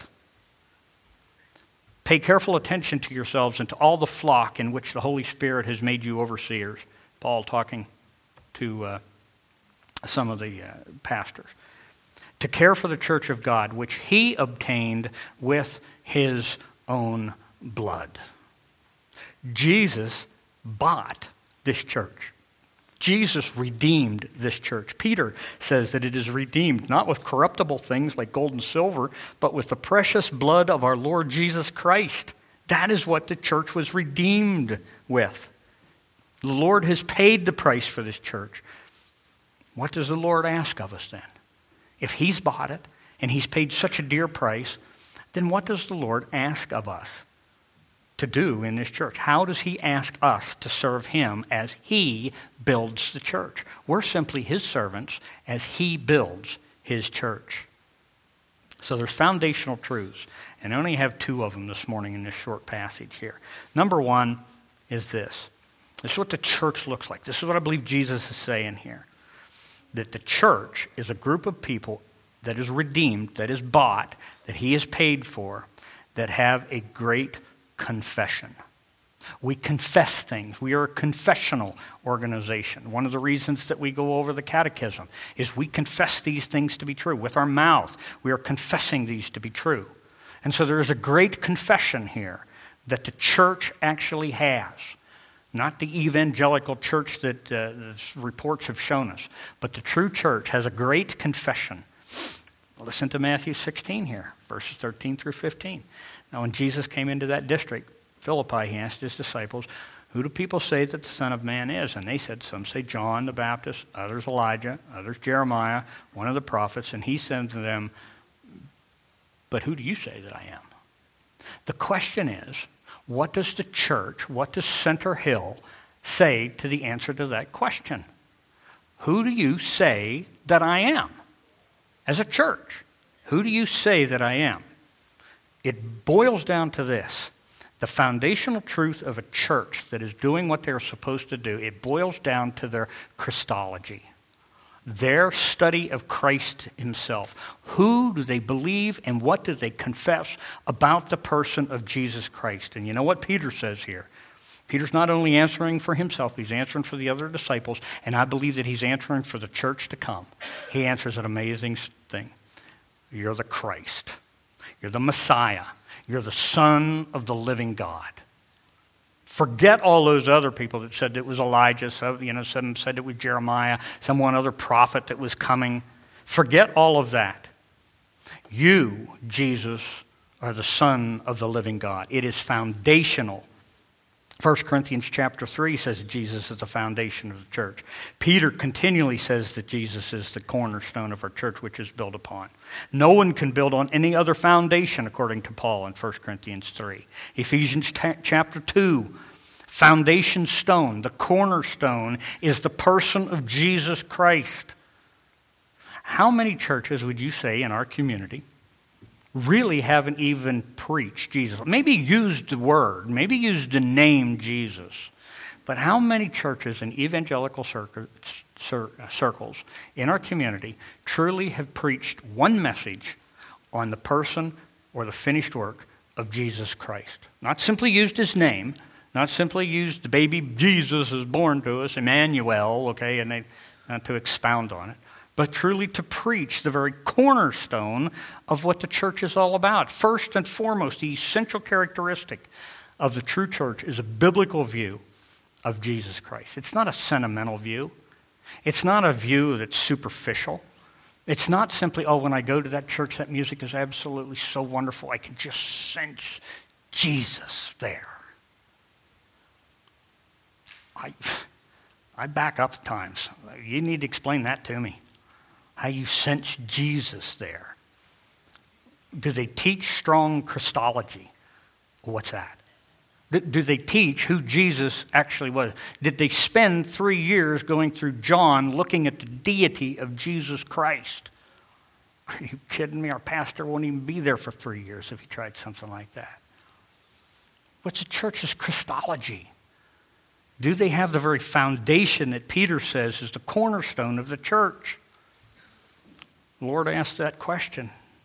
Pay careful attention to yourselves and to all the flock in which the Holy Spirit has made you overseers. Paul talking to some of the pastors. To care for the church of God, which He obtained with His own blood. Jesus bought this church. Jesus redeemed this church. Peter says that it is redeemed not with corruptible things like gold and silver, but with the precious blood of our Lord Jesus Christ. That is what the church was redeemed with. The Lord has paid the price for this church. What does the Lord ask of us then? If He's bought it, and He's paid such a dear price, then what does the Lord ask of us to do in this church? How does He ask us to serve Him as He builds the church? We're simply His servants as He builds His church. So there's foundational truths, and I only have two of them this morning in this short passage here. Number one is this. This is what the church looks like. This is what I believe Jesus is saying here. That the church is a group of people that is redeemed, that is bought, that He has paid for, that have a great confession. We confess things. We are a confessional organization. One of the reasons that we go over the catechism is we confess these things to be true. With our mouth, we are confessing these to be true. And so there is a great confession here that the church actually has. Not the evangelical church that the reports have shown us, but the true church has a great confession. Listen to Matthew 16 here, verses 13 through 15. Now when Jesus came into that district, Philippi, He asked His disciples, Who do people say that the Son of Man is? And they said, some say John the Baptist, others Elijah, others Jeremiah, one of the prophets. And he said to them, but who do you say that I am? The question is, what does the church, what does Center Hill say to the answer to that question? Who do you say that I am? As a church, who do you say that I am? It boils down to this. The foundational truth of a church that is doing what they're supposed to do, it boils down to their Christology, their study of Christ himself. Who do they believe and what do they confess about the person of Jesus Christ? And you know what Peter says here? Peter's not only answering for himself, he's answering for the other disciples, and I believe that he's answering for the church to come. He answers an amazing thing. You're the Christ. You're the Messiah. You're the Son of the living God. Forget all those other people that said it was Elijah, some said it was Jeremiah, some one other prophet that was coming. Forget all of that. You, Jesus, are the Son of the living God. It is foundational. 1 Corinthians chapter 3 says that Jesus is the foundation of the church. Peter continually says that Jesus is the cornerstone of our church, which is built upon. No one can build on any other foundation, according to Paul in 1 Corinthians 3. Ephesians chapter 2, foundation stone, the cornerstone, is the person of Jesus Christ. How many churches would you say in our community really haven't even preached Jesus? Maybe used the word, maybe used the name Jesus. But how many churches in evangelical circles in our community truly have preached one message on the person or the finished work of Jesus Christ? Not simply used his name, not simply used the baby Jesus is born to us, Emmanuel, okay, and not to expound on it, but truly to preach the very cornerstone of what the church is all about. First and foremost, the essential characteristic of the true church is a biblical view of Jesus Christ. It's not a sentimental view. It's not a view that's superficial. It's not simply, oh, when I go to that church, that music is absolutely so wonderful, I can just sense Jesus there. I back up at times. You need to explain that to me. How you sense Jesus there. Do they teach strong Christology? What's that? Do they teach who Jesus actually was? Did they spend 3 years going through John looking at the deity of Jesus Christ? Are you kidding me? Our pastor won't even be there for 3 years if he tried something like that. What's a church's Christology? Do they have the very foundation that Peter says is the cornerstone of the church? The Lord asked that question.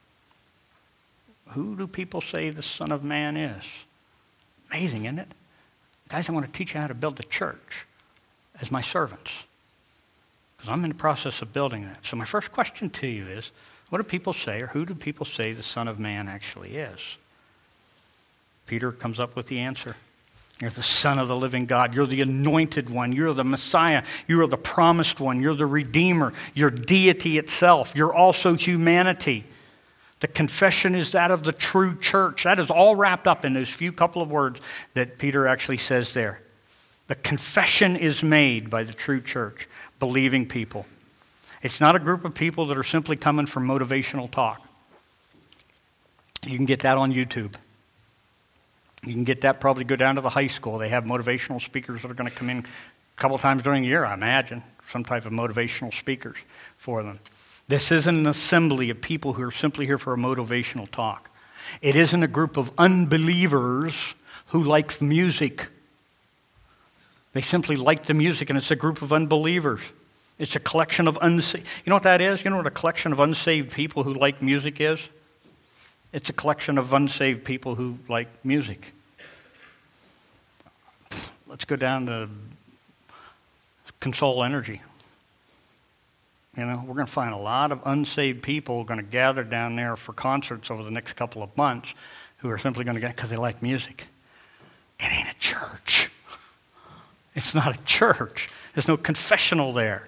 Who do people say the Son of Man is? Amazing, isn't it? Guys, I want to teach you how to build the church as my servants, because I'm in the process of building that. So my first question to you is, what do people say, or who do people say the Son of Man actually is? Peter comes up with the answer. You're the Son of the living God. You're the anointed one. You're the Messiah. You are the promised one. You're the Redeemer. You're deity itself. You're also humanity. The confession is that of the true church. That is all wrapped up in those few couple of words that Peter actually says there. The confession is made by the true church, believing people. It's not a group of people that are simply coming for motivational talk. You can get that on YouTube. You can get that, probably go down to the high school. They have motivational speakers that are going to come in a couple times during the year, I imagine. Some type of motivational speakers for them. This isn't an assembly of people who are simply here for a motivational talk. It isn't a group of unbelievers who like music. They simply like the music, and it's a group of unbelievers. It's a collection of unsaved. You know what that is? You know what a collection of unsaved people who like music is? It's a collection of unsaved people who like music. Let's go down to Console Energy. You know, we're going to find a lot of unsaved people going to gather down there for concerts over the next couple of months who are simply going to get because they like music. It ain't a church. It's not a church. There's no confessional there.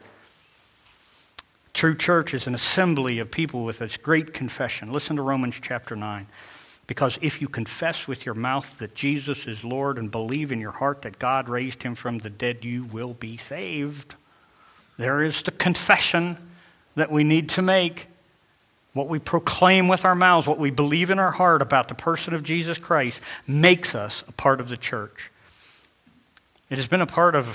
True church is an assembly of people with this great confession. Listen to Romans chapter 9. Because if you confess with your mouth that Jesus is Lord and believe in your heart that God raised him from the dead, you will be saved. There is the confession that we need to make. What we proclaim with our mouths, what we believe in our heart about the person of Jesus Christ, makes us a part of the church. It has been a part of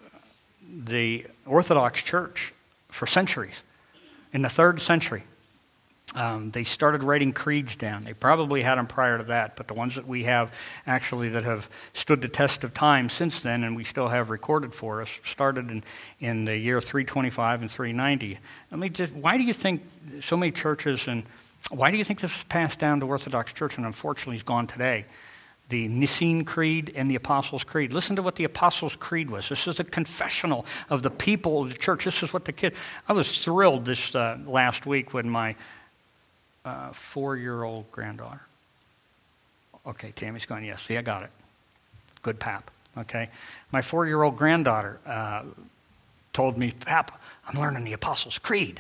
the Orthodox Church for centuries. In the 3rd century, they started writing creeds down. They probably had them prior to that, but the ones that we have actually that have stood the test of time since then, and we still have recorded for us, started in the year 325 and 390. Why do you think so many churches, and why do you think this was passed down to Orthodox Church and unfortunately is gone today? The Nicene Creed and the Apostles' Creed. Listen to what the Apostles' Creed was. This is a confessional of the people of the church. This is what the kids... I was thrilled this last week when my 4-year-old granddaughter... Okay, Tammy's going, yes. See, I got it. Good pap. Okay. My 4-year-old granddaughter told me, Pap, I'm learning the Apostles' Creed.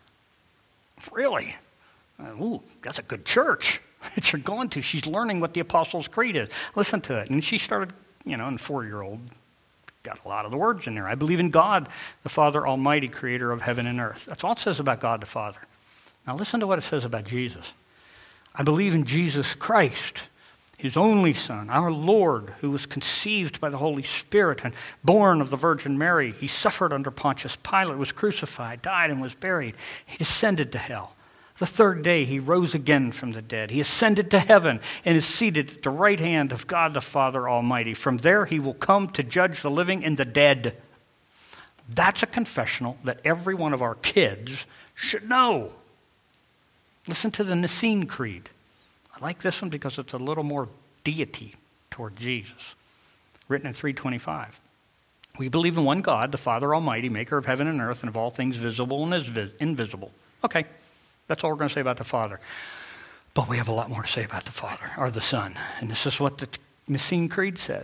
Really? Ooh, that's a good church that you're going to. She's learning what the Apostles' Creed is. Listen to it. And she started, and 4-year-old got a lot of the words in there. I believe in God, the Father Almighty, creator of heaven and earth. That's all it says about God the Father. Now listen to what it says about Jesus. I believe in Jesus Christ, his only Son, our Lord, who was conceived by the Holy Spirit and born of the Virgin Mary. He suffered under Pontius Pilate, was crucified, died, and was buried. He descended to hell. The 3rd day he rose again from the dead. He ascended to heaven and is seated at the right hand of God the Father Almighty. From there he will come to judge the living and the dead. That's a confessional that every one of our kids should know. Listen to the Nicene Creed. I like this one because it's a little more deity toward Jesus. Written in 325. We believe in one God, the Father Almighty, maker of heaven and earth and of all things visible and invisible. Okay. That's all we're going to say about the Father. But we have a lot more to say about the Father, or the Son. And this is what the Nicene Creed says.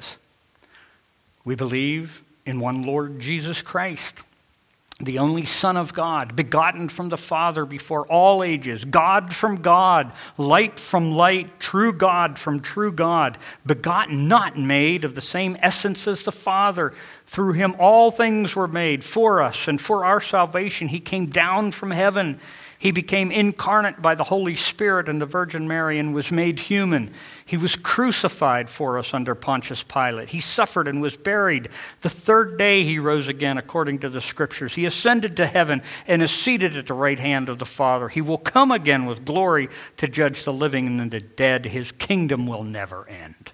We believe in one Lord Jesus Christ, the only Son of God, begotten from the Father before all ages, God from God, light from light, true God from true God, begotten, not made, of the same essence as the Father. Through him all things were made for us, and for our salvation he came down from heaven. He became incarnate by the Holy Spirit and the Virgin Mary and was made human. He was crucified for us under Pontius Pilate. He suffered and was buried. The 3rd day he rose again according to the Scriptures. He ascended to heaven and is seated at the right hand of the Father. He will come again with glory to judge the living and the dead. His kingdom will never end.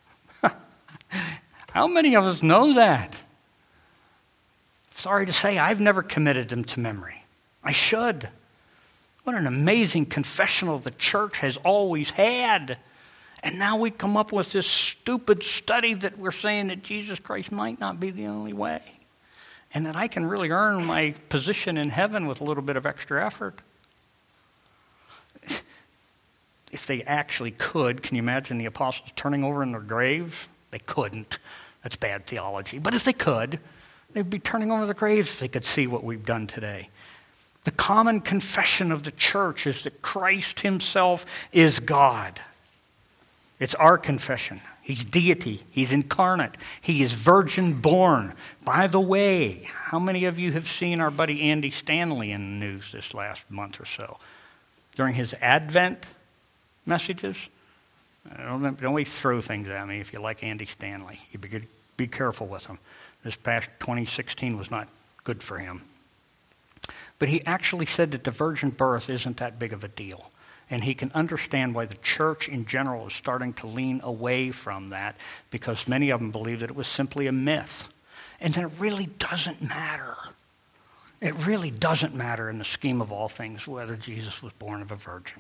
How many of us know that? Sorry to say, I've never committed them to memory. I should. What an amazing confessional the church has always had. And now we come up with this stupid study that we're saying that Jesus Christ might not be the only way. And that I can really earn my position in heaven with a little bit of extra effort. If they actually could, can you imagine the apostles turning over in their graves? They couldn't. That's bad theology. But if they could, they'd be turning over their graves if they could see what we've done today. The common confession of the church is that Christ himself is God. It's our confession. He's deity. He's incarnate. He is virgin born. By the way, how many of you have seen our buddy Andy Stanley in the news this last month or so? During his Advent messages? Don't always throw things at me if you like Andy Stanley. You be careful with him. This past 2016 was not good for him. But he actually said that the virgin birth isn't that big of a deal. And he can understand why the church in general is starting to lean away from that, because many of them believe that it was simply a myth. And that it really doesn't matter. It really doesn't matter in the scheme of all things whether Jesus was born of a virgin.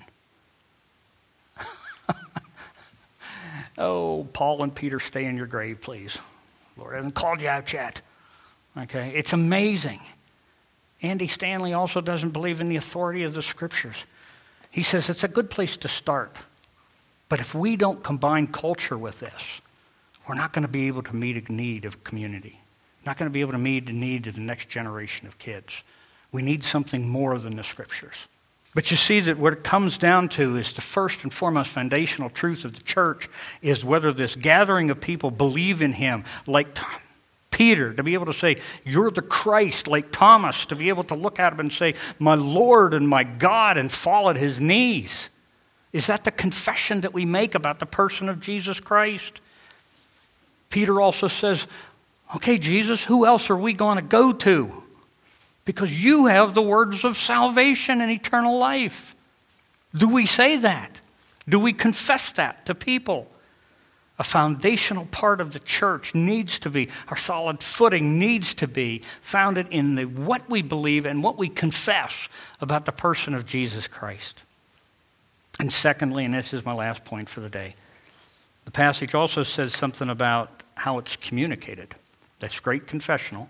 Oh, Paul and Peter, stay in your grave, please. Lord hasn't called you out yet. Okay, it's amazing. Andy Stanley also doesn't believe in the authority of the Scriptures. He says it's a good place to start. But if we don't combine culture with this, we're not going to be able to meet a need of community. Not going to be able to meet the need of the next generation of kids. We need something more than the Scriptures. But you see that what it comes down to is the first and foremost foundational truth of the church is whether this gathering of people believe in him, like Peter, to be able to say, you're the Christ, like Thomas, to be able to look at him and say, my Lord and my God, and fall at his knees. Is that the confession that we make about the person of Jesus Christ? Peter also says, okay, Jesus, who else are we going to go to? Because you have the words of salvation and eternal life. Do we say that? Do we confess that to people? A foundational part of the church needs to be, our solid footing needs to be founded in what we believe and what we confess about the person of Jesus Christ. And secondly, and this is my last point for the day, the passage also says something about how it's communicated. That's great confessional.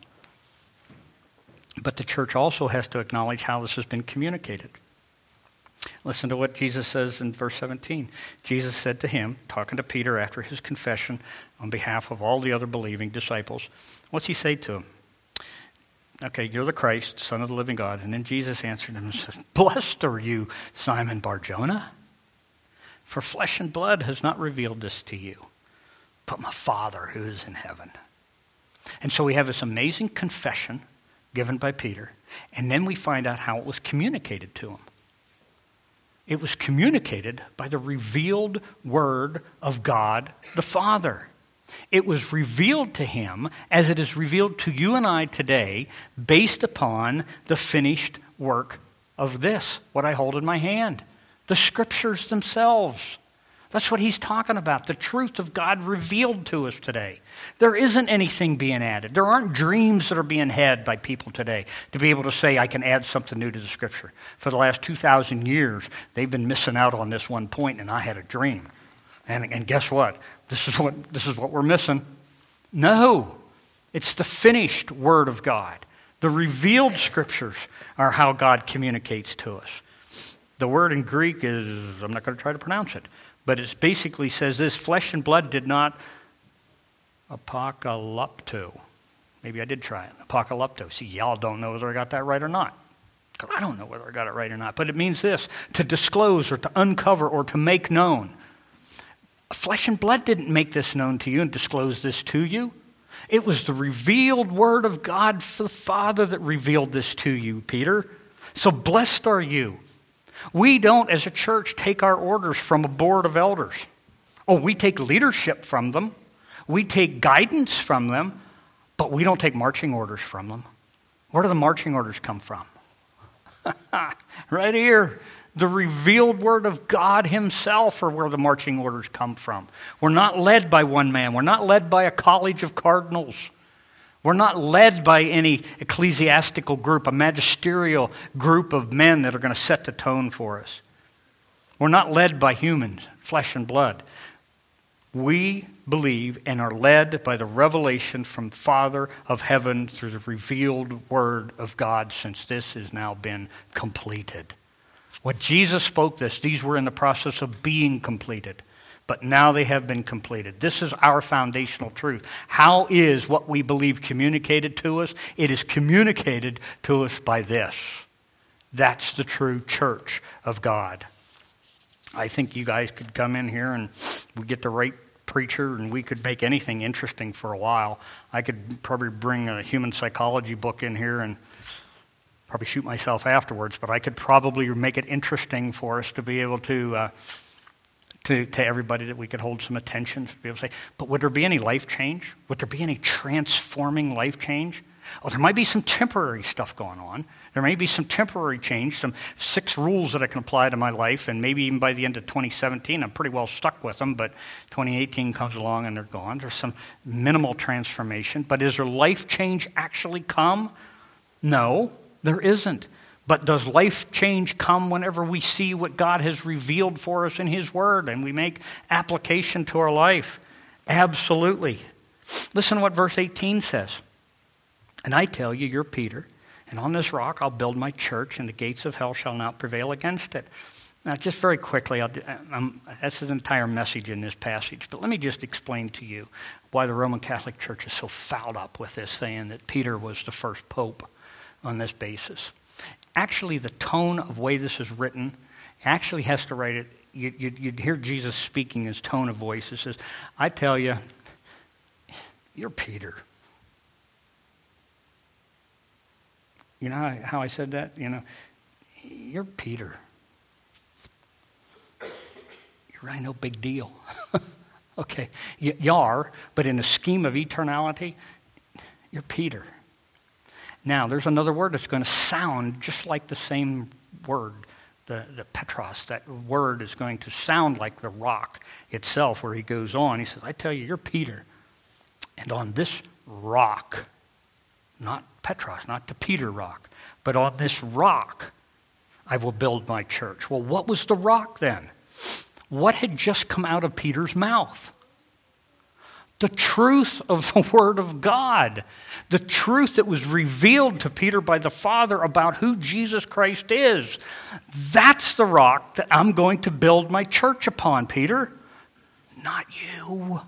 But the church also has to acknowledge how this has been communicated. Listen to what Jesus says in verse 17. Jesus said to him, talking to Peter after his confession on behalf of all the other believing disciples, what's he say to him? Okay, you're the Christ, Son of the living God. And then Jesus answered him and said, blessed are you, Simon Bar-Jonah, for flesh and blood has not revealed this to you, but my Father who is in heaven. And so we have this amazing confession given by Peter, and then we find out how it was communicated to him. It was communicated by the revealed Word of God the Father. It was revealed to him as it is revealed to you and I today based upon the finished work of this, what I hold in my hand, the Scriptures themselves. That's what he's talking about, the truth of God revealed to us today. There isn't anything being added. There aren't dreams that are being had by people today to be able to say, I can add something new to the Scripture. For the last 2,000 years, they've been missing out on this one point, and I had a dream. And guess what? This is what we're missing. No, it's the finished Word of God. The revealed Scriptures are how God communicates to us. The word in Greek is, I'm not going to try to pronounce it, but it basically says this: flesh and blood did not apocalypto. Maybe I did try it. Apocalypto. See, y'all don't know whether I got that right or not. I don't know whether I got it right or not. But it means this: to disclose or to uncover or to make known. Flesh and blood didn't make this known to you and disclose this to you. It was the revealed Word of God the Father that revealed this to you, Peter. So blessed are you. We don't, as a church, take our orders from a board of elders. Oh, we take leadership from them. We take guidance from them, but we don't take marching orders from them. Where do the marching orders come from? Right here. The revealed Word of God Himself are where the marching orders come from. We're not led by one man. We're not led by a college of cardinals. We're not led by any ecclesiastical group, a magisterial group of men that are going to set the tone for us. We're not led by humans, flesh and blood. We believe and are led by the revelation from Father of heaven through the revealed Word of God, since this has now been completed. When Jesus spoke this, these were in the process of being completed. But now they have been completed. This is our foundational truth. How is what we believe communicated to us? It is communicated to us by this. That's the true church of God. I think you guys could come in here and we get the right preacher and we could make anything interesting for a while. I could probably bring a human psychology book in here and probably shoot myself afterwards, but I could probably make it interesting for us to be able to everybody, that we could hold some attention, to be able to say, but would there be any life change? Would there be any transforming life change? Oh, there might be some temporary stuff going on. There may be some temporary change, some 6 rules that I can apply to my life, and maybe even by the end of 2017, I'm pretty well stuck with them, but 2018 comes along and they're gone. There's some minimal transformation, but is there life change actually come? No, there isn't. But does life change come whenever we see what God has revealed for us in His Word and we make application to our life? Absolutely. Listen to what verse 18 says. And I tell you, you're Peter, and on this rock I'll build my church, and the gates of hell shall not prevail against it. Now, just very quickly, that's an entire message in this passage, but let me just explain to you why the Roman Catholic Church is so fouled up with this, saying that Peter was the first pope on this basis. actually the tone of way this is written, actually has to write it. You'd hear Jesus speaking his tone of voice. It says, I tell you, you're Peter. You know how I said that? You're Peter. You're really no big deal. Okay, you are, but in the scheme of eternality, you're Peter. Now, there's another word that's going to sound just like the same word, the Petros. That word is going to sound like the rock itself, where he goes on. He says, I tell you, you're Peter. And on this rock, not Petros, not the Peter rock, but on this rock, I will build my church. Well, what was the rock then? What had just come out of Peter's mouth? The truth of the Word of God. The truth that was revealed to Peter by the Father about who Jesus Christ is. That's the rock that I'm going to build my church upon, Peter. Not you.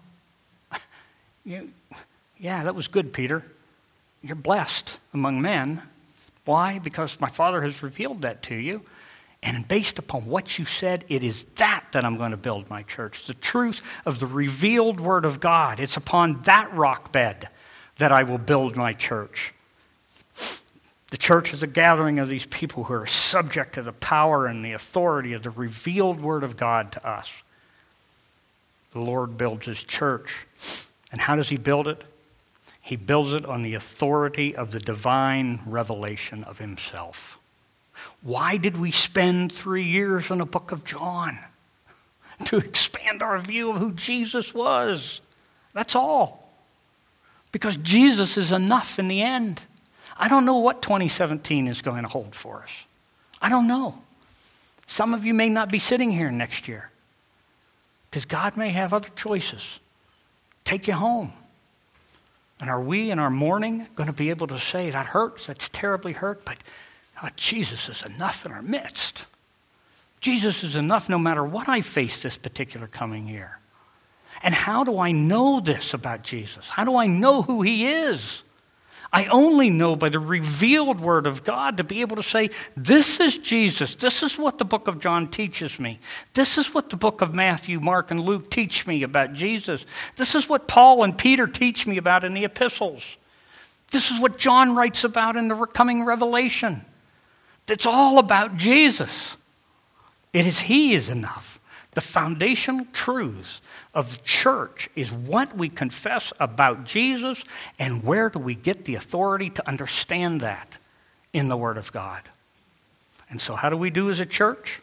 Yeah, that was good, Peter. You're blessed among men. Why? Because my Father has revealed that to you. And based upon what you said, it is that I'm going to build my church. The truth of the revealed Word of God. It's upon that rock bed that I will build my church. The church is a gathering of these people who are subject to the power and the authority of the revealed Word of God to us. The Lord builds his church. And how does he build it? He builds it on the authority of the divine revelation of himself. Why did we spend 3 years in the book of John? To expand our view of who Jesus was. That's all. Because Jesus is enough in the end. I don't know what 2017 is going to hold for us. I don't know. Some of you may not be sitting here next year. Because God may have other choices. Take you home. And are we in our mourning going to be able to say, that hurts, that's terribly hurt, but Jesus is enough in our midst. Jesus is enough no matter what I face this particular coming year. And how do I know this about Jesus? How do I know who he is? I only know by the revealed Word of God to be able to say, this is Jesus. This is what the book of John teaches me. This is what the book of Matthew, Mark, and Luke teach me about Jesus. This is what Paul and Peter teach me about in the epistles. This is what John writes about in the coming Revelation. It's all about Jesus. He is enough. The foundational truths of the church is what we confess about Jesus, and where do we get the authority to understand that in the Word of God. And so how do we do as a church?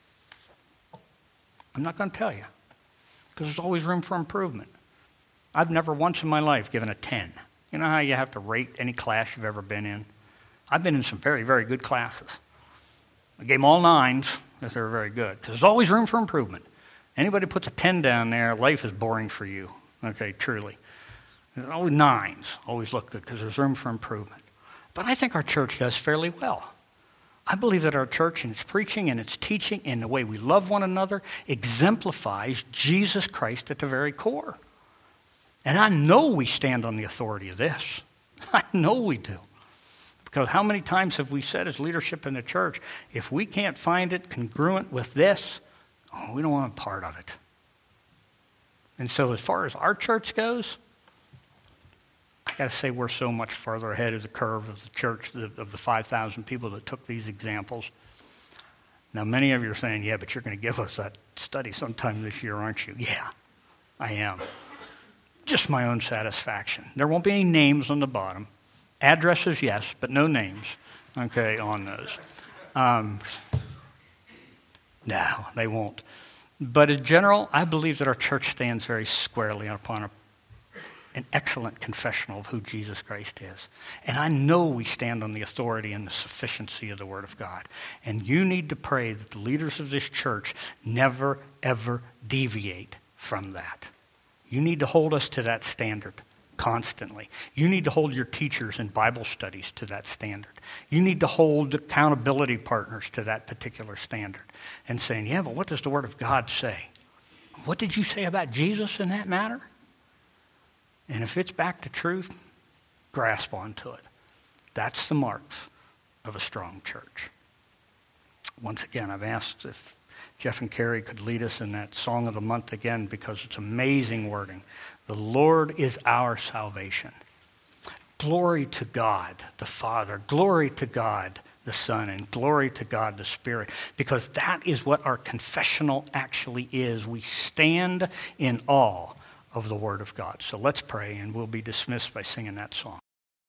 I'm not going to tell you, because there's always room for improvement. I've never once in my life given a 10. You know how you have to rate any class you've ever been in? I've been in some very, very good classes. I gave them all 9s because they were very good. Because there's always room for improvement. Anybody puts a 10 down there, life is boring for you. Okay, truly. There's always 9s. Always look good because there's room for improvement. But I think our church does fairly well. I believe that our church in its preaching and its teaching and the way we love one another exemplifies Jesus Christ at the very core. And I know we stand on the authority of this. I know we do. Because how many times have we said as leadership in the church, if we can't find it congruent with this, we don't want a part of it. And so as far as our church goes, I got to say we're so much farther ahead of the curve of the church, of the 5,000 people that took these examples. Now many of you are saying, yeah, but you're going to give us that study sometime this year, aren't you? Yeah, I am. Just my own satisfaction. There won't be any names on the bottom. Addresses, yes, but no names, okay, on those. No, they won't. But in general, I believe that our church stands very squarely upon an excellent confessional of who Jesus Christ is. And I know we stand on the authority and the sufficiency of the Word of God. And you need to pray that the leaders of this church never, ever deviate from that. You need to hold us to that standard. Constantly. You need to hold your teachers in Bible studies to that standard. You need to hold accountability partners to that particular standard. And saying, yeah, but what does the Word of God say? What did you say about Jesus in that matter? And if it's back to truth, grasp onto it. That's the marks of a strong church. Once again, I've asked if Jeff and Carrie could lead us in that Song of the Month again, because it's amazing wording. The Lord is our salvation. Glory to God the Father. Glory to God the Son. And glory to God the Spirit. Because that is what our confessional actually is. We stand in awe of the Word of God. So let's pray, and we'll be dismissed by singing that song.